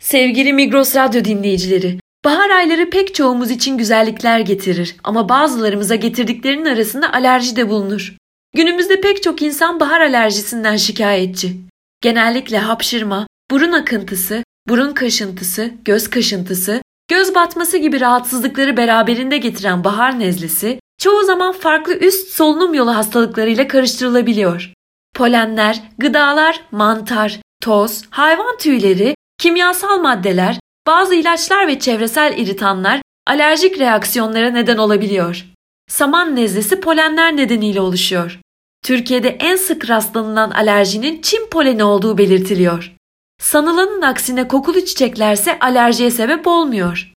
Sevgili Migros Radyo dinleyicileri, bahar ayları pek çoğumuz için güzellikler getirir ama bazılarımıza getirdiklerinin arasında alerji de bulunur. Günümüzde pek çok insan bahar alerjisinden şikayetçi. Genellikle hapşırma, burun akıntısı, burun kaşıntısı, göz kaşıntısı, göz batması gibi rahatsızlıkları beraberinde getiren bahar nezlesi, çoğu zaman farklı üst solunum yolu hastalıklarıyla karıştırılabiliyor. Polenler, gıdalar, mantar, toz, hayvan tüyleri, kimyasal maddeler, bazı ilaçlar ve çevresel iritanlar alerjik reaksiyonlara neden olabiliyor. Saman nezlesi polenler nedeniyle oluşuyor. Türkiye'de en sık rastlanılan alerjinin Çin poleni olduğu belirtiliyor. Sanılanın aksine kokulu çiçeklerse alerjiye sebep olmuyor.